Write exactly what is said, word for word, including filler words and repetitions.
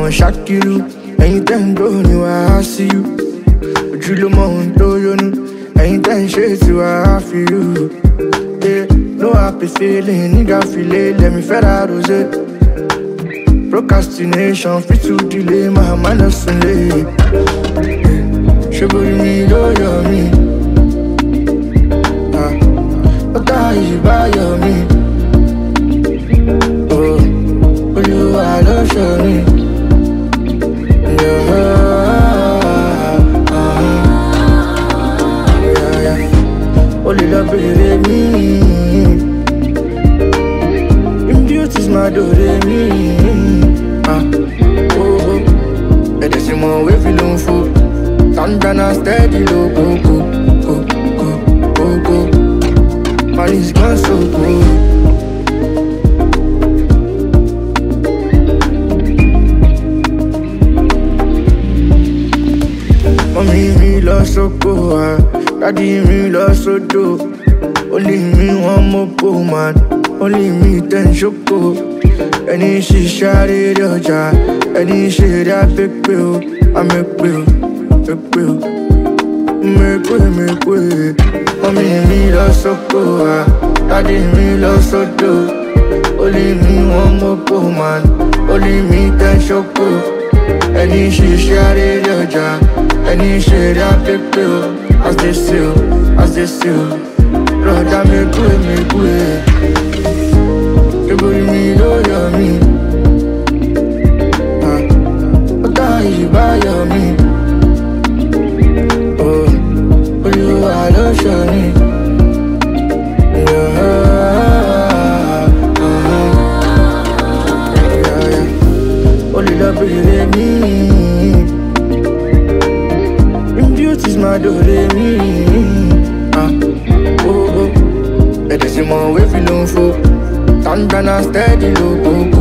on Shakiru. Anytime go new, I see you. But you look more into you know. Anytime shades you, I feel you. Yeah, no happy feeling, nigga feel it. Let me fed out of it. Procrastination, fit to delay my mind soon late. Should me, do you me? Ah, what are you by your me? Oh, but you are the show me. Yeah, uh, yeah, yeah. Only love baby me. In beauty's my do me. Ah, oh, oh. And there's more way feeling full. Tandana steady low, go, go, go, go, go, go. Man, it's gone so good. Mommy, me lost so cool, daddy, me lost so dope. Only me one more poor man, only me ten choco. Any she shot it, your jar, any shit that big bill, I make bill. Make way, make way, make way. Mommy, me lost so cool, daddy, me lost so dope. Only me one more poor man, only me ten choco. Any she shot it, your jar, any shit that big bill. As they seal, as they seal. Brother, make way, make way. You bring me, know you're me. Ah, what are you by your me? I don't show me. Yeah, uh-huh. Yeah, yeah. Only love baby me. In beauty's my do me. Ah, oh, oh. And there's more way feeling full. Tandana steady low, go, go.